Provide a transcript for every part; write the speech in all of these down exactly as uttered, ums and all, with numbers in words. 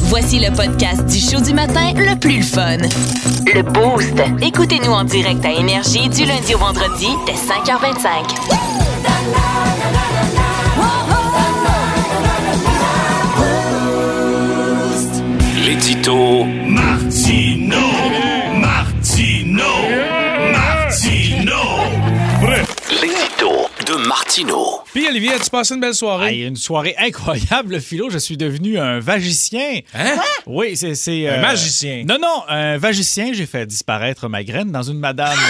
Voici le podcast du show du matin le plus le fun. Le Boost. Écoutez-nous en direct à Énergie du lundi au vendredi dès cinq heures vingt-cinq. L'édito Martino, Martino, Martino. L'édito de Martino. Puis Olivier, as-tu passé une belle soirée? Hey, une soirée incroyable, Philo. Je suis devenu un vagicien. Hein? Oui, c'est... c'est Un euh... magicien? Non, non, un vagicien. J'ai fait disparaître ma graine dans une madame.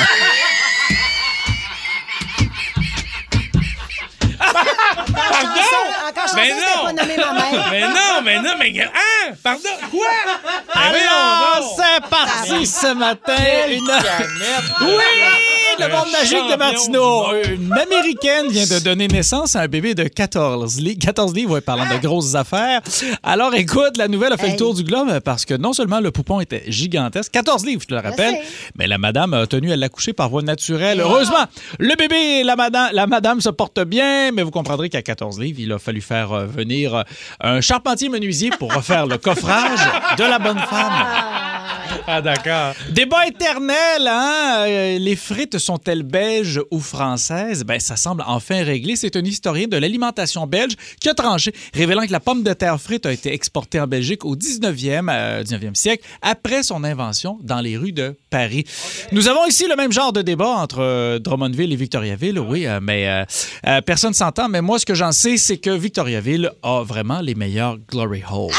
Encore Mais chanceux, non! je t'ai pas nommé ma mère. Mais non, mais non, mais... Hein? Pardon? Quoi? Alors, c'est parti ce matin. Une... Oui! Le monde magique de Martineau. Une Américaine vient de donner naissance à un bébé de quatorze livres. quatorze livres, ouais, parlant de grosses affaires. Alors, écoute, la nouvelle a fait Hey. le tour du globe parce que non seulement le poupon était gigantesque, quatorze livres, je te le rappelle, sais. mais la madame a tenu à l'accoucher par voie naturelle. Heureusement, le bébé et la madame, la madame se portent bien, mais vous comprendrez qu'à quatorze livres, il a fallu faire euh, venir euh, un charpentier menuisier pour refaire le coffrage de la bonne femme. Ah, d'accord. Débat éternel, hein? Euh, les frites sont-elles belges ou françaises? Ben, ça semble enfin réglé. C'est un historien de l'alimentation belge qui a tranché, révélant que la pomme de terre frite a été exportée en Belgique au dix-neuvième, euh, dix-neuvième siècle, après son invention dans les rues de Paris. Okay. Nous avons ici le même genre de débat entre euh, Drummondville et Victoriaville, oui, euh, mais euh, euh, personne s'entend. Mais moi, ce que j'en sais, c'est que Victoriaville a vraiment les meilleurs glory holes.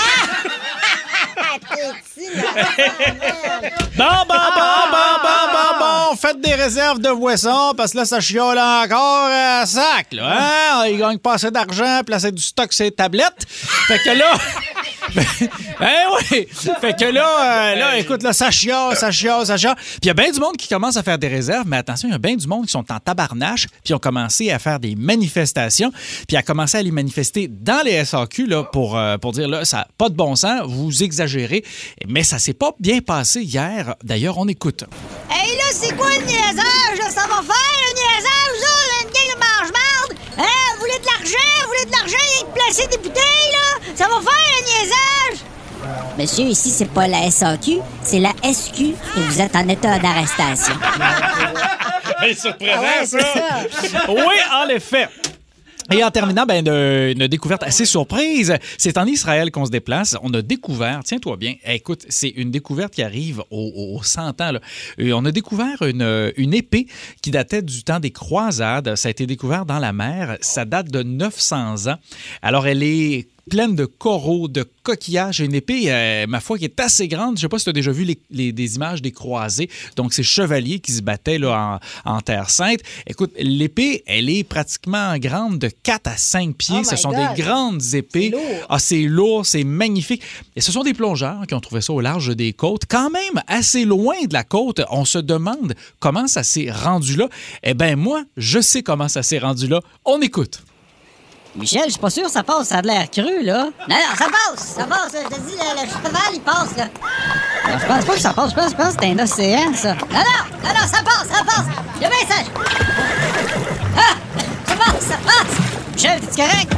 Bon, bon, bon, bon, bon, bon, bon, faites des réserves de boissons, parce que là, ça chiole encore à sac, là, hein? Ils gagnent pas assez d'argent, placer du stock sur les tablettes. Fait que là... Ben oui! Fait que là, euh, là, écoute, là, ça chiale, ça chiale, ça chiale. Puis il y a bien du monde qui commence à faire des réserves, mais attention, il y a bien du monde qui sont en tabarnache, puis ont commencé à faire des manifestations, puis à commencer à les manifester dans les S A Q, là, pour, euh, pour dire, là, ça n'a pas de bon sens, vous exagérez. Mais ça s'est pas bien passé hier. D'ailleurs, on écoute. Hey, là, c'est quoi le niaisage? Là, ça va faire le niaisage, là? Une gang de mange-marde? Hein? Vous voulez de l'argent? Vous voulez de l'argent? Il y a que placer des bouteilles, là? Ça va faire le niaisage? Monsieur, ici, c'est pas la S A Q, c'est la S Q et vous êtes en état d'arrestation. C'est surprenant, Ah ouais, c'est ça. ça. Oui, en effet. Et en terminant, ben, une, une découverte assez surprise. C'est en Israël qu'on se déplace. On a découvert, tiens-toi bien, écoute, c'est une découverte qui arrive aux, aux cent ans. Là. Et on a découvert une, une épée qui datait du temps des croisades. Ça a été découvert dans la mer. Ça date de neuf cents ans. Alors, elle est pleine de coraux, de coquillages. Une épée, euh, ma foi, qui est assez grande. Je ne sais pas si tu as déjà vu les, les, des images des croisés. Donc, ces chevaliers qui se battaient là, en, en Terre Sainte. Écoute, l'épée, elle est pratiquement grande de quatre à cinq pieds. Oh ce sont God. des grandes épées. C'est lourd. Ah, c'est lourd, c'est magnifique. Et ce sont des plongeurs qui ont trouvé ça au large des côtes. Quand même, assez loin de la côte, on se demande comment ça s'est rendu là. Eh bien, moi, je sais comment ça s'est rendu là. On écoute. Michel, je suis pas sûr que ça passe, ça a de l'air cru, là. Non, non, ça passe, ça passe. Je te dis, le, le cheval, il passe, là. Non, je pense pas que ça passe, je pense, je pense que c'est un océan, ça. Non, non, non, non, ça passe, ça passe. Il y a bien ça. Ah, ça passe, ça passe. Michel, t'es correct?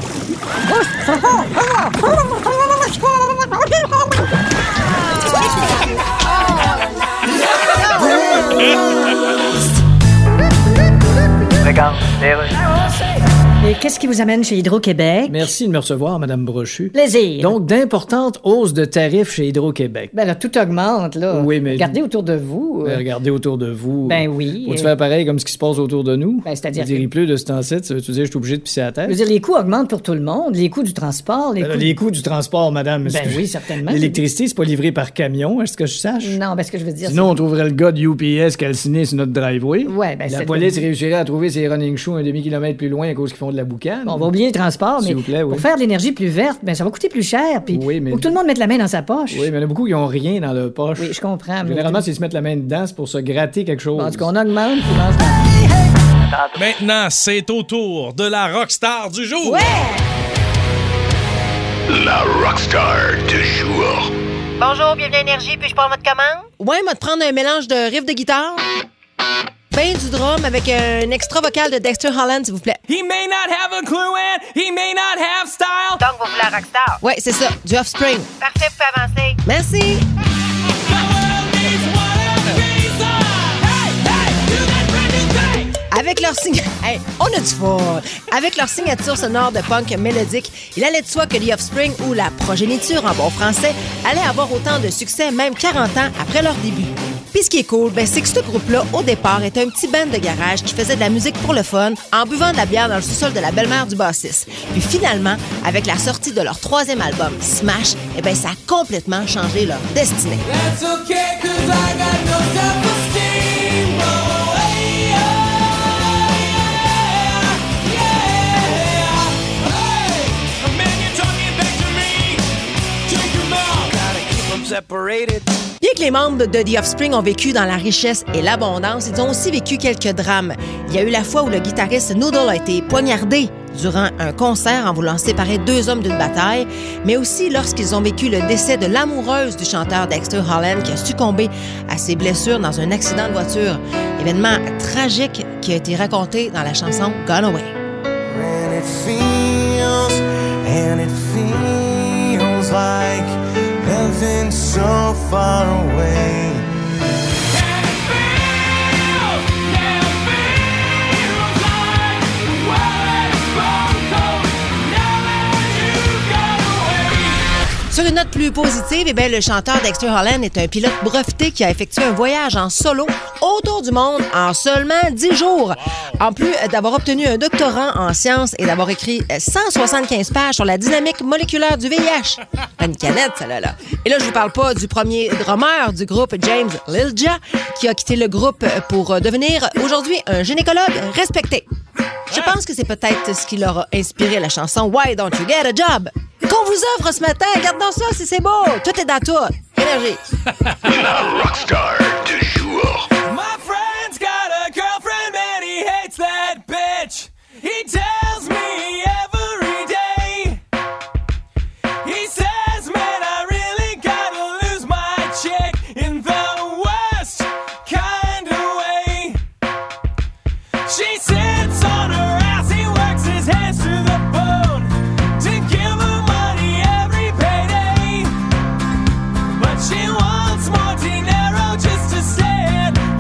Regarde, les Et qu'est-ce qui vous amène chez Hydro-Québec? Merci de me recevoir, Madame Brochu. Plaisir. Donc, d'importantes hausses de tarifs chez Hydro-Québec. Ben là, tout augmente, là. Oui, mais- Regardez autour de vous. Ben, euh, regardez autour de vous. Ben oui. Faut-tu euh, faire pareil comme ce qui se passe autour de nous? Ben, c'est-à-dire Je veux dire, que- il pleut de ce temps-ci, ça veut-tu dire que je suis obligé de pisser à la Je tête? veux dire, les coûts augmentent pour tout le monde. Les coûts du transport, les Ben là, coûts... les coûts du transport, madame. Ben est-ce que- oui, certainement. L'électricité, c'est pas livré par camion, est-ce que je sache? Non, ben ce que je veux dire... Sinon, on trouverait le gars de U P S calciné sur notre driveway. c'est- Ouais, ben La c'est... police réussirait à trouver ses running shoes un demi-kilomètre plus loin à cause qu'ils font de la boucane. Bon, on va oublier le transport, mais S'il vous plaît, oui. pour faire de l'énergie plus verte, ben ça va coûter plus cher, puis Oui, mais- faut que tout le monde mette la main dans sa poche. Oui, mais il y en a beaucoup qui ont rien dans leur poche. Oui, je comprends. mais- Généralement, s'ils se mettent la main dedans, c'est pour se gratter quelque chose. Bon, en tout cas, on augmente, puis on se- Maintenant, c'est au tour de la rockstar du jour. Ouais! La rockstar du jour. Bonjour, bienvenue à Énergie, puis-je prendre votre commande? Ouais, moi, te prendre un mélange de riffs de guitare. Ben du drum avec un extra vocal de Dexter Holland, s'il vous plaît. He may not have a clue and he may not have style. Donc, vous voulez la Rockstar? Ouais, c'est ça, du Offspring. Parfait, vous pouvez avancer. Merci. Avec leur signature... Hey, on a du fun! Avec leur signature sonore de punk mélodique, il allait de soi que The Offspring, ou la progéniture en bon français, allait avoir autant de succès même quarante ans après leur début. Puis ce qui est cool, ben, c'est que ce groupe-là, au départ, était un petit band de garage qui faisait de la musique pour le fun en buvant de la bière dans le sous-sol de la belle-mère du bassiste. Puis finalement, avec la sortie de leur troisième album, Smash, eh ben, ça a complètement changé leur destinée. That's okay, 'cause I got no self-esteem. Oh, hey, oh, yeah, yeah. Hey, man, you're talking back to me. Drink your mouth. Gotta keep them separated. Bien que les membres de The Offspring ont vécu dans la richesse et l'abondance, ils ont aussi vécu quelques drames. Il y a eu la fois où le guitariste Noodle a été poignardé durant un concert en voulant séparer deux hommes d'une bataille, mais aussi lorsqu'ils ont vécu le décès de l'amoureuse du chanteur Dexter Holland qui a succombé à ses blessures dans un accident de voiture. Événement tragique qui a été raconté dans la chanson Gone Away. And it feels, and it feels like heaven so far away. Sur une note plus positive, eh bien, le chanteur Dexter Holland est un pilote breveté qui a effectué un voyage en solo autour du monde en seulement dix jours. En plus d'avoir obtenu un doctorat en sciences et d'avoir écrit cent soixante-quinze pages sur la dynamique moléculaire du V I H. Pas une canette, celle-là. Là. Et là, je vous parle pas du premier drummer du groupe, James Lilja, qui a quitté le groupe pour devenir aujourd'hui un gynécologue respecté. Je pense que c'est peut-être ce qui leur a inspiré la chanson Why Don't You Get a Job? Qu'on vous offre ce matin, regardons ça si c'est beau. Tout est dans tout. Énergie. La Rockstar du jour. My friend's got a girlfriend and he hates that bitch. He tells me every day. He says, man, I really gotta lose my chick in the worst kind of way. She sits on her ass, he works his hands to the bone to give her money every payday. But she wants more dinero just to say it.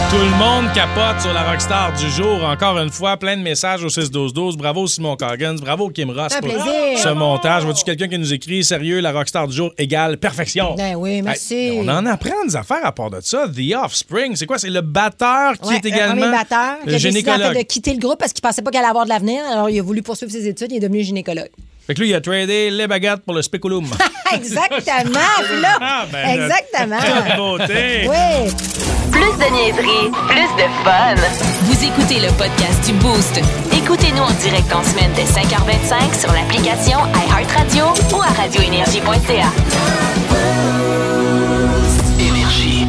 Tout le monde capote sur la rockstar du jour. Encore une fois, plein de messages au six douze douze. Bravo Simon Coggins, bravo Kim Ross Un pour plaisir. ce montage. Vois-tu quelqu'un qui nous écrit, sérieux, la rockstar du jour égale perfection. Ben oui, merci. Hey, on en apprend des affaires à part de ça. The Offspring, c'est quoi? C'est le batteur qui Ouais, est également le premier batteur qui le a décidé en gynécologue. fait de quitter le groupe parce qu'il pensait pas qu'elle allait avoir de l'avenir. Alors, il a voulu poursuivre ses études. Il est devenu gynécologue. Fait que lui, il a tradé les baguettes pour le spéculum. Exactement, là. Ah, ben, Exactement. toute beauté. Oui. Plus de niaiserie, plus de fun. Vous écoutez le podcast du Boost. Écoutez-nous en direct en semaine dès cinq heures vingt-cinq sur l'application iHeartRadio ou à radio énergie point c a. Énergie.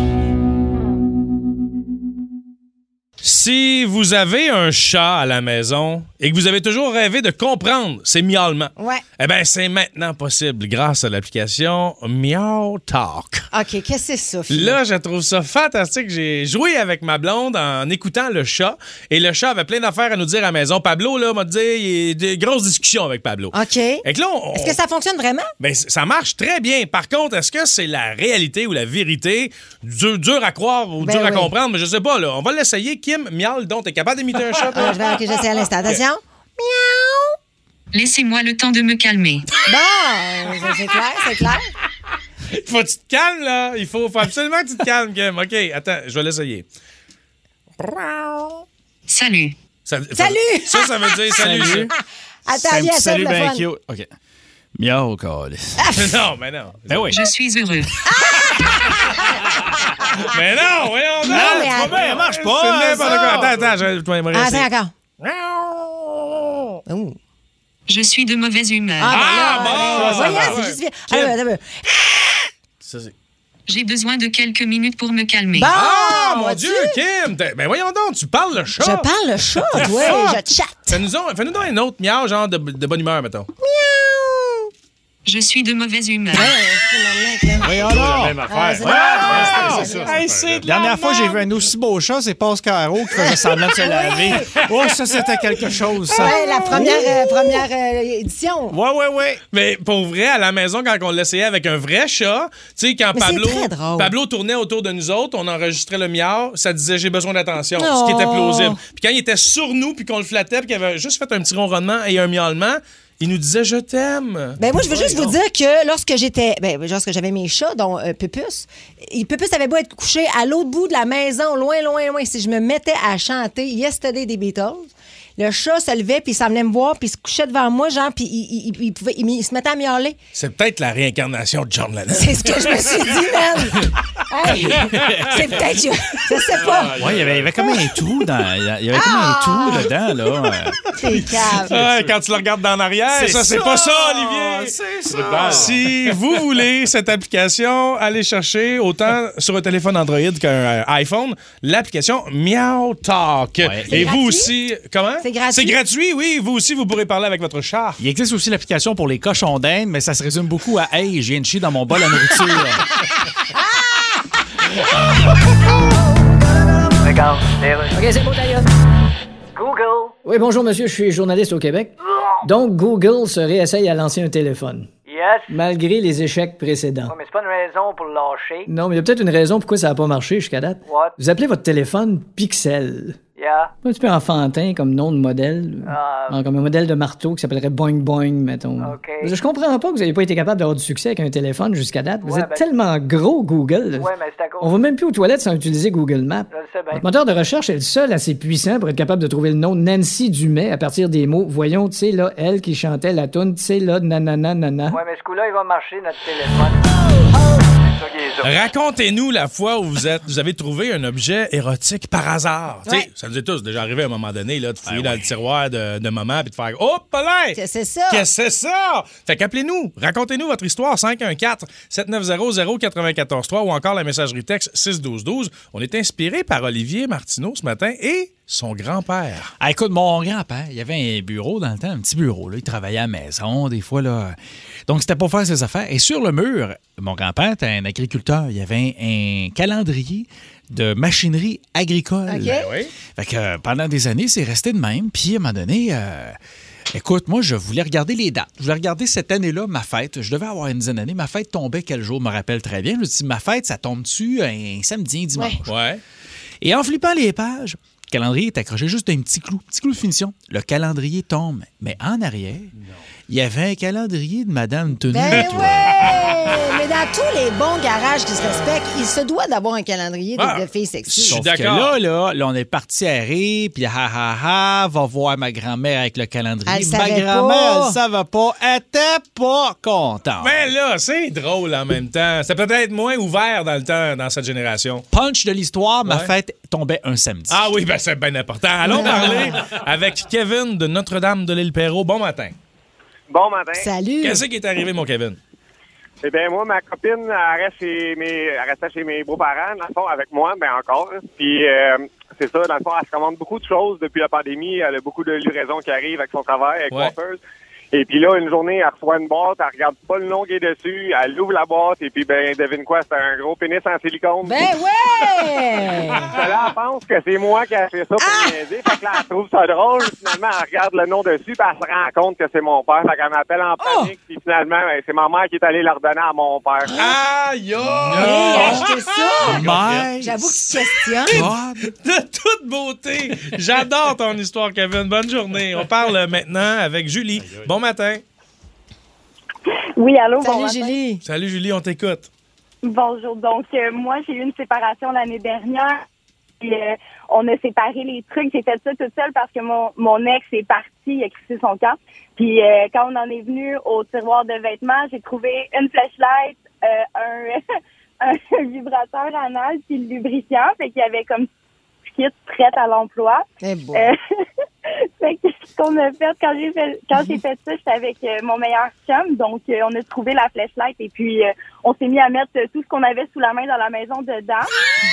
Si vous avez un chat à la maison et que vous avez toujours rêvé de comprendre ses miaulements, Ouais. eh bien, c'est maintenant possible grâce à l'application Meow Talk. OK, qu'est-ce que c'est ça, Phil? Là, je trouve ça fantastique. J'ai joué avec ma blonde en écoutant le chat et le chat avait plein d'affaires à nous dire à la maison. Pablo, là, m'a dit, il y a des grosses discussions avec Pablo. OK. Et que là, on- Est-ce que ça fonctionne vraiment? Ben, c- ça marche très bien. Par contre, est-ce que c'est la réalité ou la vérité? Dur, dur à croire ou Ben dur à oui. comprendre, mais je sais pas. Là. On va l'essayer. Kim, miaule donc. T'es capable d'imiter un chat? Ah, je vais, OK, j'essaie à l'instant. Attention. Laissez-moi le temps de me calmer. Bon, ça, c'est clair, c'est clair. Faut que tu te calmes, là. Il faut, faut absolument que tu te calmes, Kim. OK, attends, je vais l'essayer. Salut. Ça, Salut! Ça, ça veut dire salut. Salut. Attends, viens, Salut, le ben fun. cute. OK. Miaou, câlisse. Non, mais non. Ben oui. Je suis heureux. Mais non, voyons donc. Non, mais Tu vois attends, bien, ça marche c'est pas, n'importe ça. quoi. Attends, attends, je, je vais me Ah, rester. attends encore. Ouh. Je suis de mauvaise humeur. Ah, Ah, ben bon, là, ça voyons, va, c'est ouais. juste... Kim. Ah, attends, attends. Ça, c'est- J'ai besoin de quelques minutes pour me calmer. Bon, Ah, mon vois-tu? Dieu, Kim! t'es- Ben voyons donc, tu parles le chat. Je parle le chat, T'es ouais, forte. je chatte. Fais-nous donc, fais-nous donc un autre miau, genre de, de bonne humeur, mettons. Je suis de mauvaise humeur. Voyons donc. Même Ah, c'est Ouais, bon. ouais, c'est ça. Hey, c'est la dernière fois que j'ai vu un aussi beau chat, c'est Pascaro qui faisait semblant de se laver. Oh, ça, c'était quelque chose, ça. Ouais, la première, euh, première euh, édition. Ouais, ouais, ouais. Mais pour vrai, à la maison, quand on l'essayait avec un vrai chat, tu sais, quand Mais c'est Pablo, très drôle. Pablo tournait autour de nous autres, on enregistrait le miau, ça disait j'ai besoin d'attention, Oh. ce qui était plausible. Puis quand il était sur nous, puis qu'on le flattait, puis qu'il avait juste fait un petit ronronnement et un miaulement, il nous disait je t'aime. Ben moi, je veux juste vous dire que lorsque j'étais, ben, lorsque j'avais mes chats, dont euh, Pupus, et Pupus avait beau être couché à l'autre bout de la maison, loin, loin, loin. Si je me mettais à chanter Yesterday des Beatles, le chat se levait, puis il s'en venait me voir, puis il se couchait devant moi, genre, puis il, il, il, il pouvait, il, il se mettait à miauler. C'est peut-être la réincarnation de John Lennon. C'est ce que je me suis dit, man. Hey, c'est peut-être, je, je sais pas. Ouais, il y avait, il y avait comme un trou dans. Il y avait comme un trou dedans, là. C'est calme. Ouais, quand tu le regardes dans l'arrière, C'est ça, c'est ça. pas ça, Olivier. C'est ça. Si vous voulez cette application, allez chercher autant sur un téléphone Android qu'un euh, iPhone, l'application Meow Talk. Ouais. Et C'est vous gratuit? aussi, comment? C'est gratuit? C'est gratuit, oui. Vous aussi, vous pourrez parler avec votre chat. Il existe aussi l'application pour les cochons d'Inde, mais ça se résume beaucoup à Hey, je viens de chier dans mon bol à nourriture. Regarde, heureux. OK, c'est bon, d'ailleurs. Google. Oui, bonjour, monsieur, je suis journaliste au Québec. Donc, Google se réessaye à lancer un téléphone, Yes. malgré les échecs précédents. Ouais, mais c'est pas une raison pour le lâcher. Non, mais il y a peut-être une raison pourquoi ça n'a pas marché jusqu'à date. What? Vous appelez votre téléphone Pixel. Yeah. Un petit peu enfantin comme nom de modèle. Ah. Ah, comme un modèle de marteau qui s'appellerait Boing Boing, mettons. OK. Je comprends pas que vous n'ayez pas été capable d'avoir du succès avec un téléphone jusqu'à date. Vous Ouais, êtes ben- tellement gros, Google. Ouais, mais c'est à cause. On va même plus aux toilettes sans utiliser Google Maps. Je le sais bien. Votre moteur de recherche est le seul assez puissant pour être capable de trouver le nom Nancy Dumais à partir des mots. Voyons, tu sais, là, elle qui chantait la toune, tu sais, là, nanana, nana. Ouais, mais ce coup-là, il va marcher, notre téléphone. C'est ça qui est ça. Racontez-nous la fois où vous êtes, vous avez trouvé un objet érotique par hasard. Tu sais, Ouais. ça nous est tous déjà arrivé à un moment donné là, de fouiller dans le tiroir de, de maman puis de faire oh là! C'est c'est ça. Qu'est-ce que c'est ça? Fait qu'appelez-nous, racontez-nous votre histoire cinq un quatre, sept neuf zéro, zéro neuf quatre trois ou encore la messagerie texte six douze douze. On est inspiré par Olivier Martineau ce matin et son grand-père. Ah, écoute, mon grand-père, il avait un bureau dans le temps, un petit bureau. Là. Il travaillait à la maison, des fois. Là. Donc, c'était pour faire ses affaires. Et sur le mur, mon grand-père était un agriculteur. Il y avait un, un calendrier de machinerie agricole. OK. Ben oui. Fait que euh, pendant des années, c'est resté de même. Puis, à un moment donné, euh, écoute, moi, je voulais regarder les dates. Je voulais regarder cette année-là, ma fête. Je devais avoir une dizaine d'années. Ma fête tombait quel jour? Je me rappelle très bien. Je me dis, ma fête, ça tombe-tu un samedi, un dimanche? Ouais. Et en flippant les pages, le calendrier est accroché juste d'un petit clou, petit clou de finition. Le calendrier tombe. Mais en arrière, il y avait un calendrier de Madame Tenue. Ben ouais! Mais dans tous les bons garages qui se respectent, il se doit d'avoir un calendrier de, Ah, de filles sexy. je suis Sauf d'accord. que là, là, là, on est parti à rire, puis ha ha ha, va voir ma grand-mère avec le calendrier. Elle ma savait grand-mère, pas. elle savait pas, elle était pas contente. Mais là, c'est drôle en même temps. C'est peut-être moins ouvert dans le temps, dans cette génération. Punch de l'histoire, ma Ouais. fête tombait un samedi. Ah oui, ben c'est bien important. Allons parler avec Kevin de Notre-Dame de l'Île-Perrot. Bon matin. Bon matin. Salut. Qu'est-ce qui est arrivé, mon Kevin? Eh bien, moi, ma copine, elle, reste chez mes, elle restait chez mes beaux-parents, dans le fond, avec moi, ben encore. Puis, euh, c'est ça, dans le fond, elle se commande beaucoup de choses depuis la pandémie. Elle a beaucoup de livraisons qui arrivent avec son travail, avec Ouais. coiffeuse. Et puis là, une journée, elle reçoit une boîte, elle regarde pas le nom qui est dessus, elle ouvre la boîte, et puis, ben, devine quoi, c'est un gros pénis en silicone. Ben ouais! Là, elle pense que c'est moi qui a fait ça pour Ah! niaiser. Fait que là, elle trouve ça drôle. Finalement, elle regarde le nom dessus, puis elle se rend compte que c'est mon père. Fait qu'elle m'appelle en panique, puis finalement, ben, c'est ma mère qui est allée la redonner à mon père. Aïe! Hey, achetez ça! My J'avoue que tu questionnes. God. De toute beauté. J'adore ton histoire, Kevin. Bonne journée. On parle maintenant avec Julie. Bon matin. Oui, allô, bon Salut, matin. Julie. Salut, Julie, on t'écoute. Bonjour. Donc, euh, moi, j'ai eu une séparation l'année dernière. Puis, euh, on a séparé les trucs. J'ai fait ça toute seule parce que mon, mon ex est parti, il a crissé son camp. Puis, euh, quand on en est venu au tiroir de vêtements, j'ai trouvé une flashlight, euh, un, un vibrateur anal puis le lubrifiant. Fait qu'il y avait comme kit prête à l'emploi. Eh bon. Euh, fait que ce qu'on a fait quand j'ai fait quand j'ai fait ça, j'étais avec euh, mon meilleur chum, donc euh, on a trouvé la flashlight et puis euh, on s'est mis à mettre euh, tout ce qu'on avait sous la main dans la maison dedans.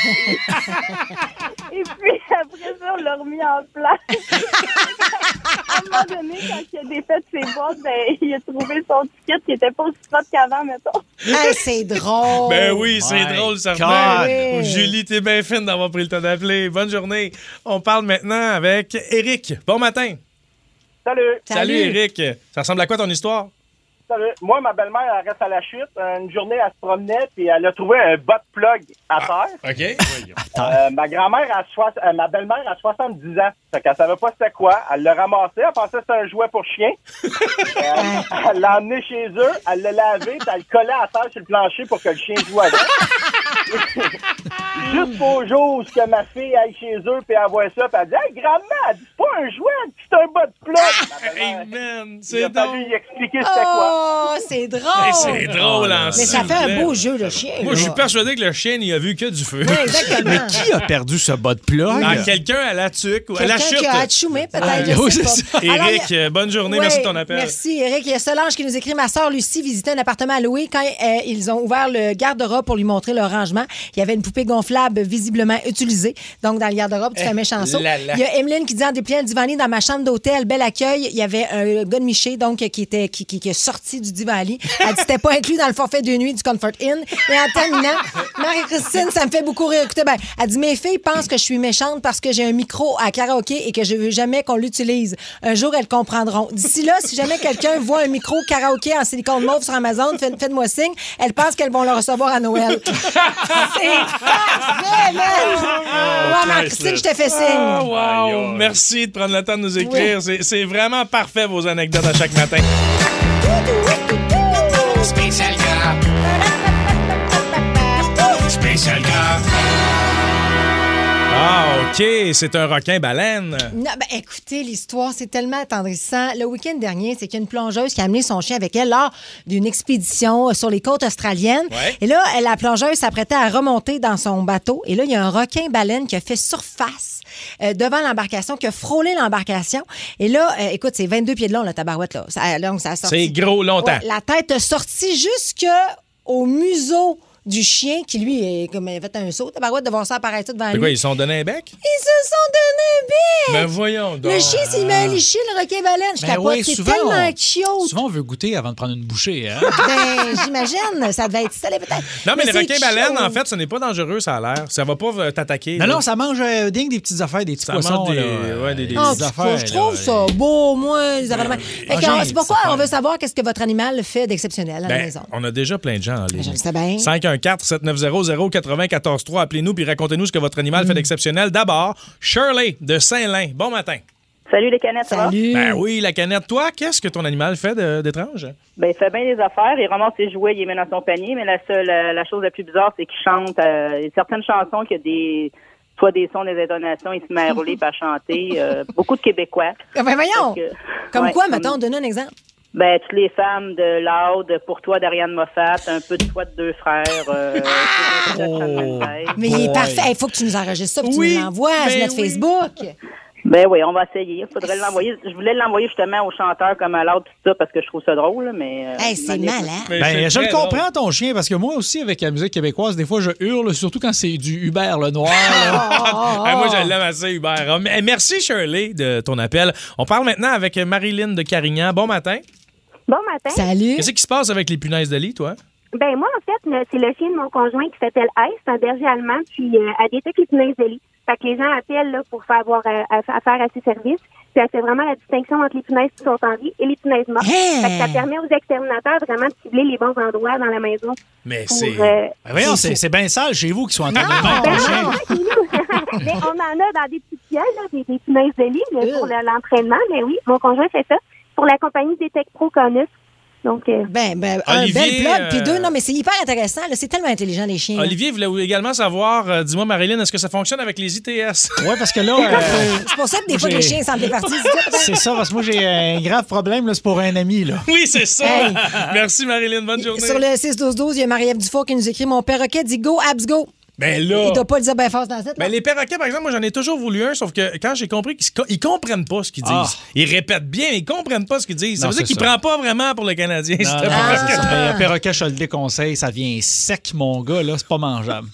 Et puis après ça, on l'a remis en place. À un moment donné, quand il a défait ses boîtes, ben, il a trouvé son ticket qui était pas aussi propre qu'avant, mettons. Hey, c'est drôle. Ben oui, c'est my drôle, ça God. remet. Oui. Julie, t'es bien fine d'avoir pris le temps d'appeler. Bonne journée. On parle maintenant avec Eric. Bon matin. Salut. Salut, Eric. Ça ressemble à quoi ton histoire? Salut. Moi, ma belle-mère, elle reste à la chute. Une journée, elle se promenait, puis elle a trouvé un butt plug à terre. OK. Euh, ma grand-mère, a soix- euh, ma belle-mère a soixante-dix ans. Fait qu'elle savait pas c'était quoi. Elle l'a ramassé. Elle pensait que c'était un jouet pour chien. Euh, elle l'a emmené chez eux. Elle l'a lavé. Puis elle le collait à terre sur le plancher pour que le chien joue avec. Juste au jour où que ma fille aille chez eux puis elle voit ça. Puis elle dit « Hey, grand-mère, elle dit, c'est pas un jouet. Elle dit, c'est un bas de plug. » Hey, man, Il c'est a fallu drôle. lui expliquer c'était quoi. Oh, c'est drôle. Hey, c'est drôle en Mais ça fait un sifflet. beau jeu, le chien. Moi, là. je suis persuadé que le chien n'y a vu que du feu. Oui, exactement. Mais qui a perdu ce bas de plug? Ah, quelqu'un à la tuque ou à la Quelqu'un chute. qui a atchoumé, peut-être. je Oui, sais c'est pas. ça. Alors, Éric, il y a- euh, bonne journée. Oui, Merci de ton appel. Merci, Eric. Il y a Solange qui nous écrit « Ma sœur Lucie visitait un appartement à louer. Quand euh, ils ont ouvert le garde-robe pour lui montrer le rangement, il y avait une poupée gonflable visiblement utilisée. Donc, dans le garde-robe, tu fais un méchant saut. là là. Il y a Emeline qui dit « En dépliant le divan-lit dans ma chambre d'hôtel, bel accueil, il y avait un gars de Miché, donc, qui était qui, qui, qui est sorti du divan-lit. Elle dit c'était pas inclus dans le forfait de nuit du Comfort Inn. Et en terminant, Marie-Christine, ça me fait beaucoup rire. Écoutez, ben, elle dit mes filles pensent que je suis méchante parce que j'ai un micro à karaoké et que je veux jamais qu'on l'utilise. Un jour, elles comprendront. D'ici là, si jamais quelqu'un voit un micro karaoké en silicone mauve sur Amazon, faites- faites-moi signe. Elles pensent qu'elles vont le recevoir à Noël. C'est parfait, man! Ouais, Marie-Christine, je te fais signe. Oh, wow. Merci de prendre le temps de nous écrire. Oui. C'est, c'est vraiment parfait, vos anecdotes à chaque matin. Spécial gars. Spécial gars. Ah, OK. C'est un requin-baleine. Non, ben, écoutez, l'histoire, c'est tellement attendrissant. Le week-end dernier, c'est qu'il y a une plongeuse qui a amené son chien avec elle lors d'une expédition euh, sur les côtes australiennes. Ouais. Et là, elle, la plongeuse s'apprêtait à remonter dans son bateau. Et là, il y a un requin-baleine qui a fait surface euh, devant l'embarcation, qui a frôlé l'embarcation. Et là, euh, écoute, c'est vingt-deux pieds de long, la tabarouette, là. Ça, donc, ça a sorti. C'est gros longtemps. Ouais, la tête a sorti jusqu'au museau du chien qui, lui, est comme il a fait un saut. Tabarouette de voir ça apparaître tout devant C'est lui. quoi, ils se sont donné un bec? Ils se sont donné un bec! Ben voyons donc. Le chien, s'il met un liché, le requin-baleine. Je Ben capote. oui, C'est souvent, tellement on- cute. Souvent, on veut goûter avant de prendre une bouchée. Hein? Ben, j'imagine. Ça devait être salé peut-être. Non, mais, les c'est requins-baleines, cute. en fait, ce n'est pas dangereux, ça a l'air. Ça va pas euh, t'attaquer. Non, là. non, ça mange euh, dingue des petites affaires, des petits Ça poissons. mange des- là, euh, ouais, des- des- Ah, des tu affaires. trouves- je trouve là, ça beau, moi, les affaires de même. Fait que, Ah, j'aime c'est pourquoi les on veut affaires. savoir qu'est-ce que votre animal fait d'exceptionnel à la Ben, maison. on a déjà plein de gens en ligne. Je le sais bien. cinq un un quatre sept neuf zéro zéro neuf quatre trois. Appelez-nous puis racontez-nous ce que votre animal fait d'exceptionnel. D'abord, Shirley de Saint-Lin. Bon matin. Salut les canettes, ça va? Ben oui, la canette. Toi, qu'est-ce que ton animal fait de- d'étrange? Ben, il fait bien des affaires, il ramasse ses jouets, il les met dans son panier, mais la seule, la, la chose la plus bizarre, c'est qu'il chante. Euh, il y a certaines chansons qu'il y a des, soit des sons, des intonations, il se met à rouler et à chanter. Euh, beaucoup de Québécois. Ben voyons! Que- Comme ouais, quoi, comme- mettons, donne un exemple. Ben, toutes les femmes de Loud, Pour toi d'Ariane Moffat, Un peu de toi de deux frères. Euh, Mais il est parfait. Il faut que tu nous enregistres ça et que Oui, tu nous l'envoies sur ben notre oui. Facebook. Ben oui, on va essayer. Faudrait l'envoyer. Je voulais l'envoyer justement aux chanteurs comme à Loud tout ça parce que je trouve ça drôle, mais. euh, Hey, c'est malade. Ben, je le comprends, ton chien, parce que moi aussi, avec la musique québécoise, des fois, je hurle, surtout quand c'est du Hubert Lenoir. là. Hey, moi, je l'aime assez, Hubert. Ah, mais- Merci, Shirley, de ton appel. On parle maintenant avec Marilyn de Carignan. Bon matin. Bon matin. Salut. Qu'est-ce qui se passe avec les punaises de lit, toi? Ben moi, en fait, le- c'est le chien de mon conjoint qui s'appelle Ice, c'est un berger allemand, puis euh, elle détecte les punaises de lit. Fait que les gens appellent là, pour faire avoir euh, affaire à ses services. Puis elle fait vraiment la distinction entre les punaises qui sont en vie et les punaises mortes. Hey! Fait que ça permet aux exterminateurs vraiment de cibler les bons endroits dans la maison. Mais pour, c'est. euh, Ben voyons, c'est c'est bien sale chez vous qui sont en train de mettre Ben ton chien. non, chez nous. Mais on en a dans des petites pièces, là, des, des punaises de lit mais pour le- l'entraînement. Mais oui, mon conjoint fait ça pour la compagnie Detect Pro Conus. Donc, euh, ben, ben, un Olivier, bel plug, puis euh, deux, non, mais c'est hyper intéressant. là. C'est tellement intelligent, les chiens. là. Olivier voulait également savoir, euh, dis-moi, Marilyn, est-ce que ça fonctionne avec les I T S? Oui, parce que là. euh, C'est pour ça que des fois, j'ai- les chiens sentent les parties. C'est ça, parce que moi, j'ai un grave problème, là, c'est pour un ami. Là. Oui, c'est ça. Hey. Merci, Marilyn. Bonne journée. Sur le six douze douze, il y a Marie-Ève Dufour qui nous écrit « Mon perroquet dit go, abs go ». Ben là. Il doit pas le dire bien fort dans cette. Ben, les perroquets, par exemple, moi, j'en ai toujours voulu un, sauf que quand j'ai compris qu'ils se co- ils comprennent pas ce qu'ils disent. Ah. Ils répètent bien, mais ils comprennent pas ce qu'ils disent. Ça Non, veut dire c'est qu'ils ça. prennent pas vraiment pour le Canadien. Non, ce non, perroquet. c'est ça. Ben, un perroquet, je te le déconseille, ça vient sec, mon gars, là, c'est pas mangeable.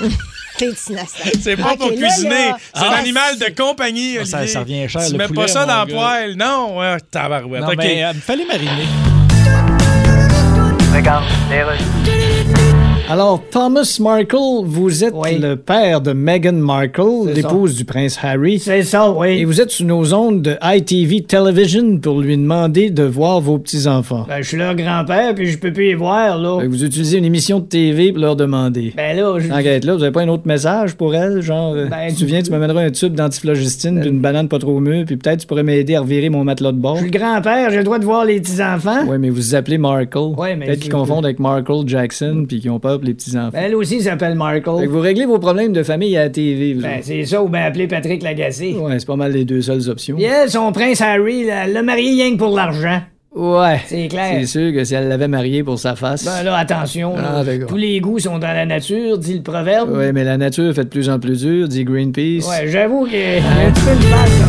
C'est pas Ok, pour là, cuisiner. là, C'est ah, un animal de compagnie, Ça- Olivier. ça revient cher, Tu le mets poulet, pas ça mon dans le gars. poêle. Non, ouais, tabarouette. Non, OK. mais euh, fallait mariner. Regarde, les rues. Alors, Thomas Markle, vous êtes le père de Meghan Markle, C'est l'épouse du prince Harry. C'est ça, oui. Et vous êtes sous nos ondes de I T V Television pour lui demander de voir vos petits-enfants. Ben, je suis leur grand-père, puis je peux plus les voir, là. Fait que vous utilisez une émission de T V pour leur demander. Ben là, je... Tant qu'à être là, vous avez pas un autre message pour elle? Genre, euh, Ben, tu viens, tu m'amèneras un tube d'antiflogistine, puis une banane pas trop mûre, puis peut-être tu pourrais m'aider à revirer mon matelas de bord. Je suis le grand-père, j'ai le droit de voir les petits-enfants. Ouais, mais vous vous appelez Markle. Ouais, mais Peut-être je- qu'ils confondent avec Markle Jackson, puis qu'ils ont peur pour les petits-enfants. Ben, elle aussi s'appelle Markle. Fait que vous réglez vos problèmes de famille à la T V, vous Ben, autres. c'est ça, ou bien appeler Patrick Lagacé. Ouais, c'est pas mal les deux seules options. Puis elle, son prince Harry, là, elle l'a marié rien que pour l'argent. Ouais. C'est clair. C'est sûr que si elle l'avait marié pour sa face. Ben là, attention. Ah, là. d'accord. Tous les goûts sont dans la nature, dit le proverbe. Ouais, mais la nature fait de plus en plus dur, dit Greenpeace. Ouais, j'avoue que y a un petit peu de mal, ça.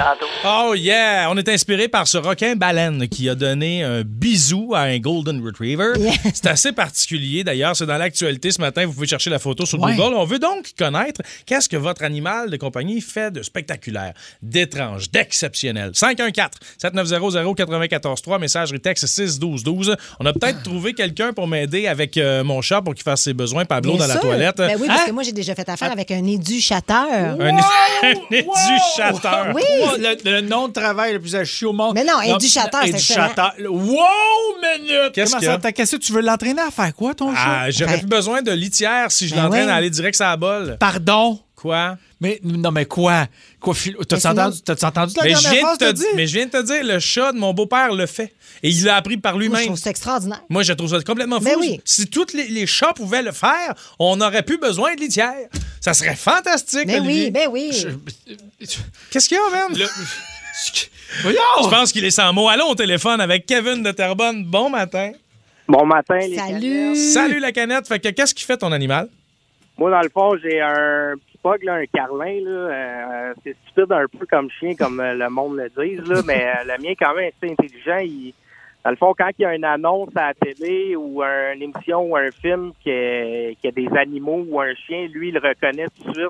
Oh yeah! On est inspiré par ce requin-baleine qui a donné un bisou à un Golden Retriever. C'est assez particulier d'ailleurs. C'est dans l'actualité ce matin. Vous pouvez chercher la photo sur Ouais. Google. On veut donc connaître qu'est-ce que votre animal de compagnie fait de spectaculaire, d'étrange, d'exceptionnel. cinq un quatre sept neuf zéro zéro neuf quatre trois, messagerie texte six douze douze. On a peut-être trouvé quelqu'un pour m'aider avec euh, mon chat pour qu'il fasse ses besoins. Pablo Bien dans la sûr. toilette. Ben oui, parce Hein? que moi, j'ai déjà fait affaire avec un éducateur. Un, un éducateur. Oui. Wow, le, le nom de travail le plus à chier au monde. Mais non, éducateur, c'est éducateur. Wow, minute! Qu'est-ce Comment qu'il y a? ça, t'as- qu'est-ce que tu veux l'entraîner à faire quoi, ton Ah, chat? j'aurais Ben, plus besoin de litière si je Ben l'entraîne oui. à aller direct sur la bolle. Pardon? Quoi? Mais, non, mais quoi? Quoi, Phil- T'as-tu Mais sinon- entendu, t'as-tu entendu la Mais je, dernière viens phrase de que te t'as dit? mais je viens de te dire, le chat de mon beau-père le fait. Et il l'a appris par Moi, je lui-même. trouve ça extraordinaire. Moi, je trouve ça complètement fou. Ben oui. Si tous les, les chats pouvaient le faire, on n'aurait plus besoin de litière. Ça serait fantastique, Ben Olivier. oui, ben oui. Qu'est-ce qu'il y a, man? Le- Voyons! Je pense qu'il est sans mots. Allons au téléphone avec Kevin de Terrebonne. Bon matin. Bon matin, les Salut. Salut, la canette. Fait que qu'est-ce qui fait ton animal? Moi, dans le fond, j'ai un petit pug, là, un carlin. Là. Euh, c'est stupide un peu comme chien, comme euh, le monde le dit, là, mais euh, le mien, quand même, est assez intelligent. Il, dans le fond, quand il y a une annonce à la télé ou un- une émission ou un film qui a, qui a des animaux ou un chien, lui, il le reconnaît tout de suite.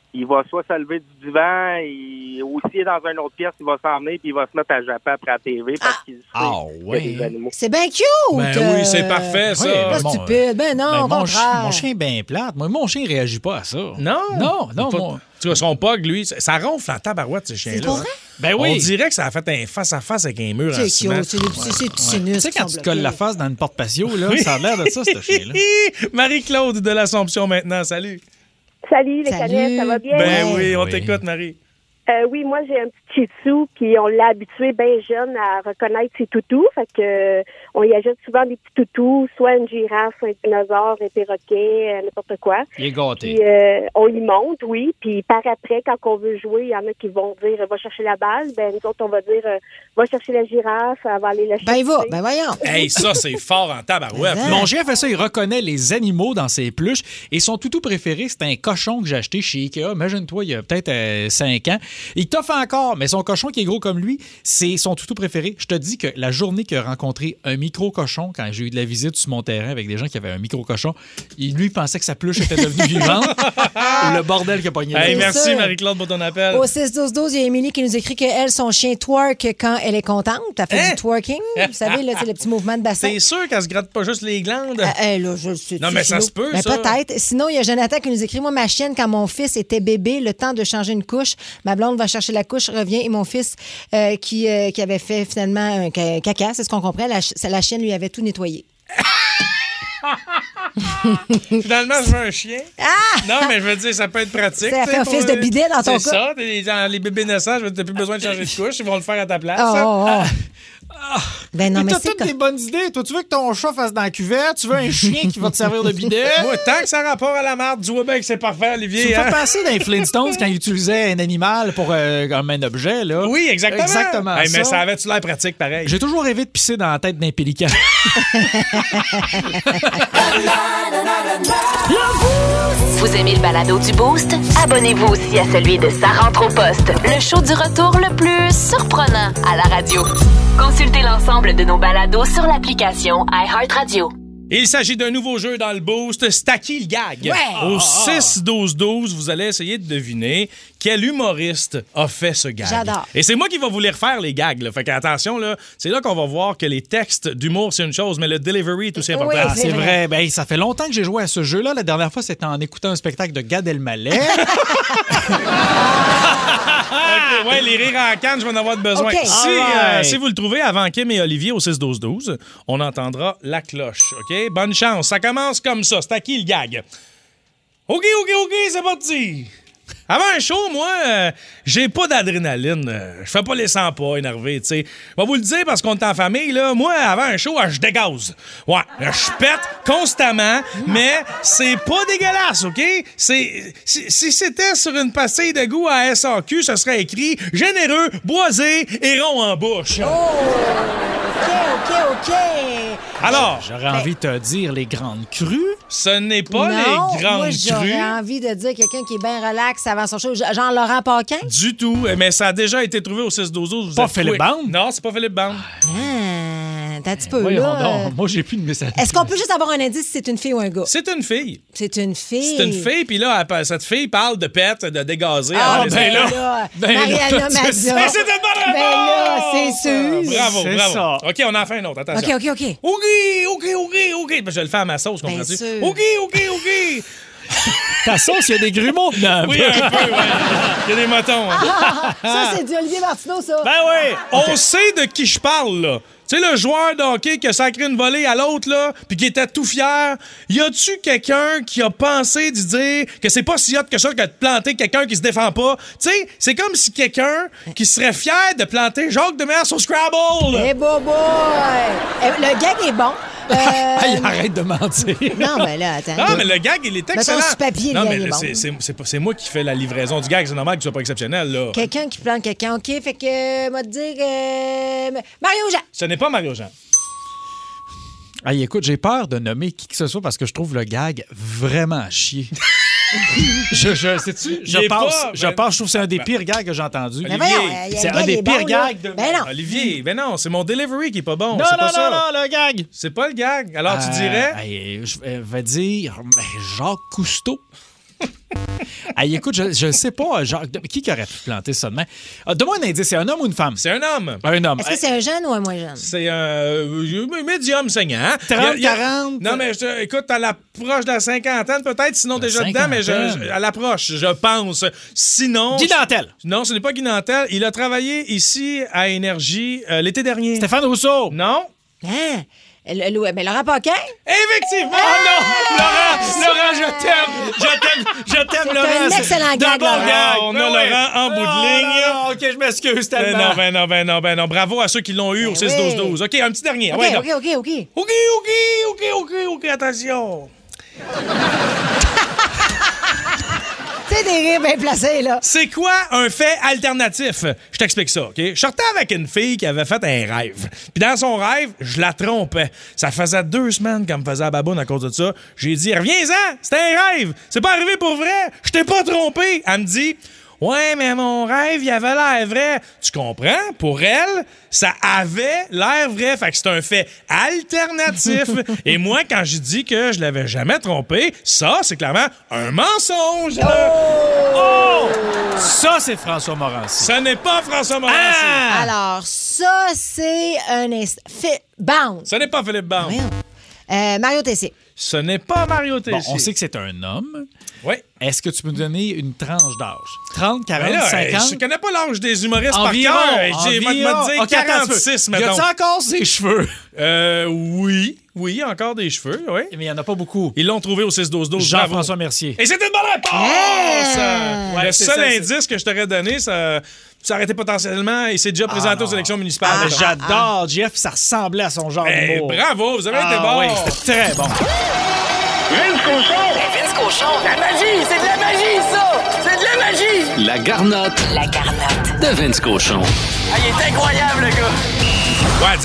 il va soit se lever du divan, et aussi dans une autre pièce, il va s'en venir, puis il va se mettre à japper après la T V parce qu'il sait Ah, qu'il y a ouais. des animaux. C'est bien cute! Ben oui, c'est parfait, ça. Oui, Pas bon, stupide. Ben non, Ben, au mon, chi- contraire. mon chien est bien plate. Moi, mon chien ne réagit pas à ça. Non? Non, non, Pas- mon- Tu vois, son pug, lui, ça ça ronfle en tabarouette, ces chiens-là. C'est pour vrai? Ben oui. On dirait que ça a fait un face-à-face avec un mur en C'est ciment. cute. C'est des petits c'est des petits Tu sinus sais, qui quand sont tu te colles la bloqués. face dans une porte patio, là, ça a l'air de ça, ce chien-là. Marie-Claude de l'Assomption maintenant, salut. Salut, les Salut. canettes, ça va bien? Ben oui, on Oui. t'écoute, Marie. Euh, oui, moi, j'ai un petit Shih Tzu, puis on l'a habitué bien jeune à reconnaître ses toutous. Fait que euh, on y ajoute souvent des petits toutous, soit une girafe, soit un dinosaure, un perroquet, euh, n'importe quoi. Il est gâté. Puis euh, on y monte, oui. Puis par après, quand on veut jouer, il y en a qui vont dire « va chercher la balle ». Ben nous autres, on va dire euh, « va chercher la girafe, elle va aller la chercher Ben il va. Ben voyons. Hey, ça, c'est fort en tabarouette. Ben, Mon chien fait ça, il reconnaît les animaux dans ses peluches. Et son toutou préféré, c'est un cochon que j'ai acheté chez Ikea. Imagine-toi, il y a peut-être cinq ans. Il t'offre encore, mais son cochon qui est gros comme lui, c'est son toutou préféré. Je te dis que la journée qu'il a rencontré un micro-cochon, quand j'ai eu de la visite sur mon terrain avec des gens qui avaient un micro-cochon, il, lui, pensait que sa peluche était devenue vivante. Le bordel qu'il a pogné là. Hey, C'est merci, ça. Marie-Claude, pour ton appel. Au six douze douze, il y a Émilie qui nous écrit qu'elle, son chien twerk quand elle est contente. Elle fait Hein? du twerking. Vous savez, là, c'est le petit mouvement de bassin. T'es sûr qu'elle se gratte pas juste les glandes? Euh, euh, là, je le sais. Non, mais ça Philo. se peut, Ben, ça. peut-être. Sinon, il y a Jonathan qui nous écrit: moi, ma chienne, quand mon fils était bébé, le temps de changer une couche, ma blonde va chercher la couche, revient, et mon fils, euh, qui, euh, qui avait fait finalement un ca- caca, c'est ce qu'on comprend, la, ch- la chienne lui avait tout nettoyé. Finalement, je veux un chien. Non, mais je veux dire, ça peut être pratique. Ça tu fait sais, office pour, de euh, bidet dans ton C'est cas. ça. Les, dans les bébés naissants, je veux dire, t'as plus besoin de changer de couche. Ils vont le faire à ta place. Oh, oh, oh. Ah. Ben non, mais T'as c'est toutes comme- des bonnes idées. Toi, tu veux que ton chat fasse dans la cuvette? Tu veux un chien qui va te servir de bidet? Moi, tant que ça a rapport à la marde, tu vois bien que c'est parfait, Tu Olivier. me fais hein? penser dans les Flintstones quand ils utilisaient un animal pour euh, comme un objet, là. Oui, exactement. Exactement. Hey, mais ça. ça avait-tu l'air pratique, pareil? J'ai toujours rêvé de pisser dans la tête d'un pélican. Vous aimez le balado du Boost? Abonnez-vous aussi à celui de Sa rentre au poste, le show du retour le plus surprenant à la radio. Consultez l'ensemble de nos balados sur l'application iHeartRadio. Il s'agit d'un nouveau jeu dans le Boost, Stacky le gag. Ouais. Au six douze douze, vous allez essayer de deviner quel humoriste a fait ce gag. J'adore. Et c'est moi qui vais vous les refaire, les gags. Là. Fait qu'attention, là, c'est là qu'on va voir que les textes d'humour, c'est une chose, mais le delivery est aussi important. Oui, Ah, c'est C'est vrai. Ben, ça fait longtemps que j'ai joué à ce jeu-là. La dernière fois, c'était en écoutant un spectacle de Gad Elmaleh. OK, ouais, les rires en canne, je vais en avoir besoin. OK. Si, All euh, right. si vous le trouvez avant Kim et Olivier au six douze douze, on entendra la cloche. OK? Bonne chance. Ça commence comme ça. C'est à qui le gag? OK, OK, OK, c'est parti. Avant un show, moi, euh, j'ai pas d'adrénaline. Euh, je fais pas les cent pas énervé, tu sais. Je vais vous le dire parce qu'on est en famille, là. Moi, avant un show, euh, je dégaze. Ouais, euh, je pète constamment, mais c'est pas dégueulasse, OK? C'est, si, si c'était sur une pastille de goût à S A Q, ce serait écrit « Généreux, boisé et rond en bouche ». OK, OK, OK. Alors, J'aurais envie de te dire les grandes crues. ce n'est pas non, les grandes moi, crues. j'aurais envie de dire quelqu'un qui est bien relax avant son show. Genre Laurent Paquin? Du tout, mais ça a déjà été trouvé au six douze douze. Vous Pas êtes Philippe quick. Bande? Non, c'est pas Philippe Bande. Ah, t'as un petit peu, Voyons là. donc. euh, Moi, j'ai plus de message. Est-ce qu'on peut juste avoir un indice si c'est une fille ou un gars? C'est une fille. C'est une fille. C'est une fille, puis là, elle- cette fille parle de pète, de dégazer. Ah, avant les ben autres. là, ben Mariana là, Mazza. c'est ça. Mais c'était une bonne Ben là, réponse! c'est sûr. Bravo, C'est bravo. ça. OK, on en fait un autre, attention. OK, OK, OK. OK, OK, OK, OK. Je vais le faire à ma sauce, Bien comprends-tu? sûr. OK, OK, OK. Ta sauce, il y a des grumeaux dedans. Oui, un peu, ouais. Il y a des motons. hein. Ça, c'est du Olivier Martineau, ça. Ben oui, on sait de qui je parle, là. Tu sais, le joueur de hockey qui a sacré une volée à l'autre, là, puis qui était tout fier. Y a-tu quelqu'un qui a pensé de dire que c'est pas si hot que ça que de planter quelqu'un qui se défend pas? Tu sais, c'est comme si quelqu'un qui serait fier de planter Jacques Demers sur Scrabble. Eh, bobo! Le gag est bon. Euh, Hey, arrête de mentir. non, ben là, attends. Non, mais le gag, il est Mettons excellent. sur papier, le non, gag mais est là, bon. c'est, c'est, c'est, pas- c'est moi qui fais la livraison du gag. C'est normal que ce soit pas exceptionnel, là. Quelqu'un qui plante quelqu'un. OK, fait que, euh, m'a te dire. euh, Mario Jean. Ce n'est pas Mario Jean. Hey, écoute, j'ai peur de nommer qui que ce soit parce que je trouve le gag vraiment à chier. je, je, sais-tu, je Il est pense, pas, je ben- pense, je trouve que c'est un des pires gags que j'ai entendu. Mais Olivier, voyons, euh, c'est le un gag des est pire bon, là. gags de- Ben non. Olivier, ben non, c'est mon delivery qui est pas bon. Non, c'est non, pas ça. non, non, le gag. C'est pas le gag. Alors, tu Euh, dirais? hey, je vais dire ben, Jacques Cousteau. Hey, écoute, je ne sais pas, genre, qui qui aurait pu planter ça demain? Ah, donne-moi un indice, c'est un homme ou une femme? C'est un homme. Un homme. Est-ce que c'est un jeune ou un moins jeune? C'est un euh, médium saignant. trente, Il y a- quarante? Non, mais je- écoute, à l'approche de la cinquantaine, peut-être, sinon La déjà dedans, mais je, cinquantaine. je- à l'approche, je pense. Sinon. Guy Nantel. Non, ce n'est pas Guy Nantel. Il a travaillé ici à Énergie euh, l'été dernier. Stéphane Rousseau. Non. Hein? Le, le, ben, Laurent Paquin? Effectivement! Oh non! Laurent! Laurent, je t'aime! Je t'aime! Je t'aime, C'est Laurent! un excellent C'est gag, un bon Laurent. gag! On a Ben oui. Laurent en bout de ligne. Oh, non, OK, je m'excuse Ben tellement. non, ben non, ben non, ben non. Bravo à ceux qui l'ont eu au Ben six douze douze. OK, un petit dernier. OK, Ouais, non. OK, OK, OK. OK, OK, OK, OK, OK, attention. C'est des rires bien placés, là. C'est quoi un fait alternatif? Je t'explique ça, OK? Je sortais avec une fille qui avait fait un rêve. Puis dans son rêve, je la trompais. Ça faisait deux semaines qu'elle me faisait la baboune à cause de ça. J'ai dit, reviens-en, c'était un rêve. C'est pas arrivé pour vrai. Je t'ai pas trompé. Elle me dit, ouais, mais mon rêve, il avait l'air vrai. Tu comprends? Pour elle, ça avait l'air vrai. Fait que c'est un fait alternatif. Et moi, quand j'ai dit que je l'avais jamais trompé, ça, c'est clairement un mensonge. Oh! Ça, c'est François Morancy. Ce n'est pas François Morancy. Ah! Alors, ça, c'est un... Est... Fait... Bounce. Ce n'est pas Philippe Bande. Euh, Mario Tessier. Ce n'est pas Mario Tessier. Bon, on sait que c'est un homme. Oui. Est-ce que tu peux nous donner une tranche d'âge? trente, Ben quarante, là, cinquante? je connais pas l'âge des humoristes Environ, par cœur. J'ai moi, environ. te dire Ok, attends un peu. quarante-six, Y mettons. a-tu encore ses cheveux? Euh, oui. Oui, il y a encore des cheveux, oui. Mais il n'y en a pas beaucoup. Ils l'ont trouvé au six douze douze. Jean-François Mercier. Et c'était une bonne réponse! Yeah! Le Ouais, c'est seul ça, c'est- indice que je t'aurais donné, ça, ça aurait été potentiellement... Il s'est déjà présenté non. aux élections municipales. Ah, mettons. J'adore Jeff, ça ressemblait à son genre Eh, d'humour. bravo, vous avez été Ah, bon. oui, c'était très bon. Vince Cochon! Vince Cochon. La magie! C'est de la magie, ça! C'est de la magie! La garnotte La garnotte. de Vince Cochon. Ah, il est incroyable, le gars! What's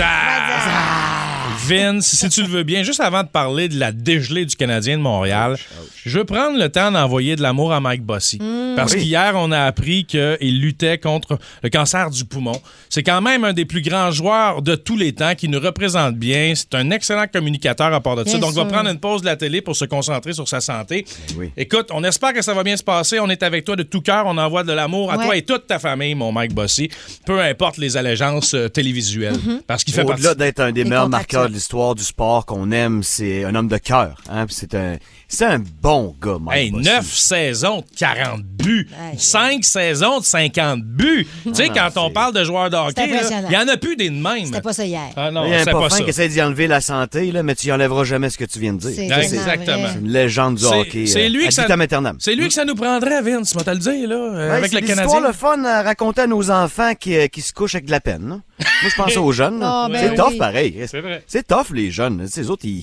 up? Vince, si tu le veux bien, juste avant de parler de la dégelée du Canadien de Montréal, je veux prendre le temps d'envoyer de l'amour à Mike Bossy. Parce Oui. qu'hier, on a appris qu'il luttait contre le cancer du poumon. C'est quand même un des plus grands joueurs de tous les temps qui nous représente bien. C'est un excellent communicateur à part de ça. Bien Donc, on va sûr. prendre une pause de la télé pour se concentrer sur sa santé. Oui. Écoute, on espère que ça va bien se passer. On est avec toi de tout cœur. On envoie de l'amour à Ouais. toi et toute ta famille, mon Mike Bossy. Peu importe les allégeances euh, télévisuelles. Parce qu'il fait partie... Au-delà d'être un des Les meilleurs contractuels. marqueurs de l'histoire du sport qu'on aime, c'est un homme de cœur. Hein? Puis C'est un, c'est un bon gars, Mike Hey, Bossy. neuf saisons de quarante buts. cinq saisons de cinquante buts. Tu sais, Non, quand on parle de joueurs de hockey, là, impressionnant. il n'y en a plus des de même. C'était pas ça hier. Ah non, Il y a un c'est pas parfum ça. qui essaie d'y enlever la santé, là, mais tu y enlèveras jamais ce que tu viens de dire. C'est Ouais, exactement. C'est une légende du C'est- hockey. c'est euh, lui ad que ça- vitam aeternam. C'est lui que ça nous prendrait, Vince, moi te le dire, là, euh, Ouais, avec c'est le des Canadien. histoires le fun à raconter à nos enfants qui, euh, qui se couchent avec de la peine. là. Moi, je pense aux jeunes. là. Ah, ben c'est oui. tough, pareil. C'est vrai. C'est tough, les jeunes. Tu sais, Les autres, ils,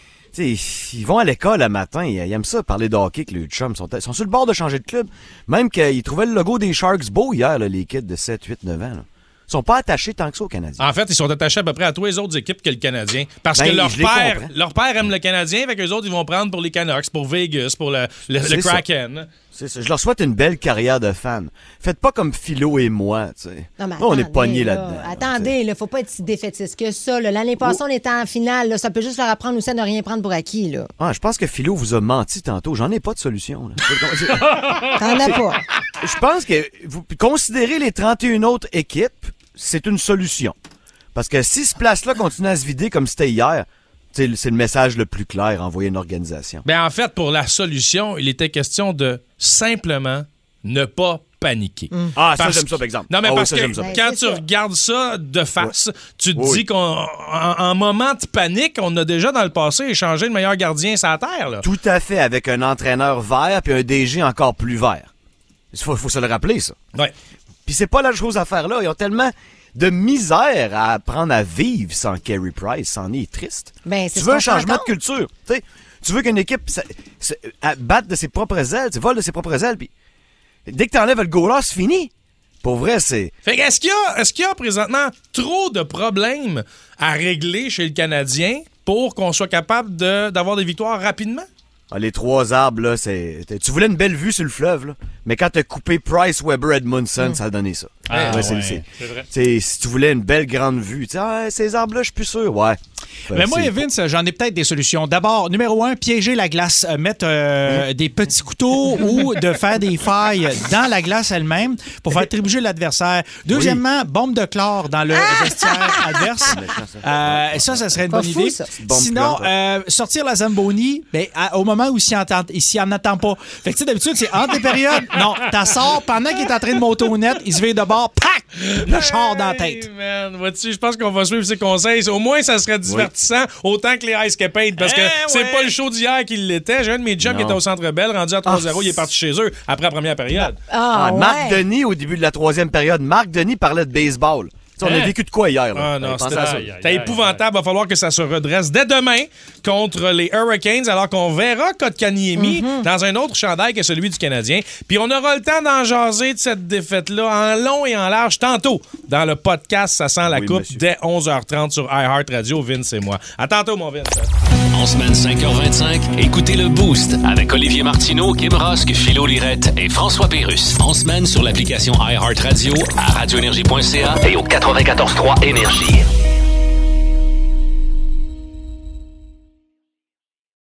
tu sais, ils vont à l'école le matin. Ils, ils aiment ça, parler de hockey avec les chums. Ils sont, ils sont sur le bord de changer de club. Même qu'ils trouvaient le logo des Sharks beau hier, là, les kids de sept, huit, neuf ans. Là. Ils sont pas attachés tant que ça aux Canadiens. En fait, ils sont attachés à peu près à tous les autres équipes que le Canadien. Parce Ben, que leur je les père, comprends. leur père aime le Canadien, fait qu'eux autres, ils vont prendre pour les Canucks, pour Vegas, pour le, le, C'est le ça. Kraken. C'est ça. Je leur souhaite une belle carrière de fan. Faites pas comme Philo et moi, tu sais. Non, mais Nous, on est attendez, pognés là. là-dedans. Attendez, il ne faut pas être si défaitiste que ça. là. L'année passée, on était en finale. là. Ça peut juste leur apprendre aussi à ne rien prendre pour acquis. Là. Ah, je pense que Philo vous a menti tantôt. J'en ai pas de solution. là. T'en as pas. Je pense que vous considérez les trente et une autres équipes, c'est une solution. Parce que si ce place-là continue à se vider comme c'était hier, tu sais, c'est le message le plus clair envoyé à une organisation. Ben en fait, pour la solution, il était question de simplement ne pas paniquer. Ah, ça, Parce j'aime ça, que- par exemple. Non, mais Ah oui, parce ça, que j'aime ça. quand Ben, tu c'est ça. regardes ça de face, tu te Oui. dis qu'en en moment de panique, on a déjà dans le passé échangé le meilleur gardien sur la terre. Là. Tout à fait, avec un entraîneur vert puis un D G encore plus vert. Il faut, faut se le rappeler, ça. Ouais. Puis c'est pas la chose à faire là. Ils ont tellement de misère à apprendre à vivre sans Carey Price. C'en est triste. Ben, c'est tu ce veux qu'on un se rend changement de compte. culture. Tu sais, tu veux qu'une équipe ça- ça- à- batte de ses propres ailes, tu vole de ses propres ailes, puis dès que t'enlèves le goaler, c'est fini. Pour vrai, c'est... Fait que est-ce qu'il y a, est-ce qu'il y a présentement trop de problèmes à régler chez le Canadien pour qu'on soit capable de, d'avoir des victoires rapidement? Ah, les trois arbres, là, c'est... Tu voulais une belle vue sur le fleuve, là. Mais quand t'as coupé Price, Weber, Edmondson, ça a donné ça. Ah, c'est, ouais, c'est, c'est vrai. t'sais, si tu voulais une belle grande vue, tu sais, ah, ces arbres-là, je suis plus sûr. Ouais. Mais moi, Vince, j'en ai peut-être des solutions. D'abord, numéro un, piéger la glace. Euh, mettre euh, des petits couteaux ou de faire des failles dans la glace elle-même pour faire trébucher l'adversaire. Deuxièmement, oui. bombe de chlore dans le ah! vestiaire adverse. Euh, ça, ça serait une bonne idée. Sinon, euh, sortir la Zamboni ben, à, au moment où il s'y entend, il s'y en attend pas. Fait que tu sais, d'habitude, c'est entre les périodes. Non, t'as sort pendant qu'il est en train de monter au net, il se vire de bord, pac! Le char dans la tête. Hey, man, vois-tu, je pense qu'on va suivre ses conseils. Au moins, ça serait divertissant oui. autant que les Ice Capades parce que hey, c'est ouais. pas le show d'hier qui l'était. J'ai un de mes jobs qui était au Centre Bell, rendu à trois zéro, oh. il est parti chez eux après la première période. Ah, ah, ouais. Marc Denis, au début de la troisième période, Marc Denis parlait de baseball. On a vécu de quoi hier? Là? Ah non, c'était c'était épouvantable. Il va falloir que ça se redresse dès demain contre les Hurricanes, alors qu'on verra Kotkaniemi mm-hmm. dans un autre chandail que celui du Canadien. Puis on aura le temps d'en jaser de cette défaite-là en long et en large tantôt dans le podcast Ça sent la oui, coupe monsieur. Dès onze heures trente sur iHeartRadio. Vince et moi. À tantôt, mon Vince. En semaine cinq heures vingt-cinq, écoutez le Boost avec Olivier Martineau, Kim Rosk, Philo Lirette et François Pérusse. En semaine sur l'application iHeartRadio, à radio énergie point c a et au quatre-vingt-quatorze trois Énergie.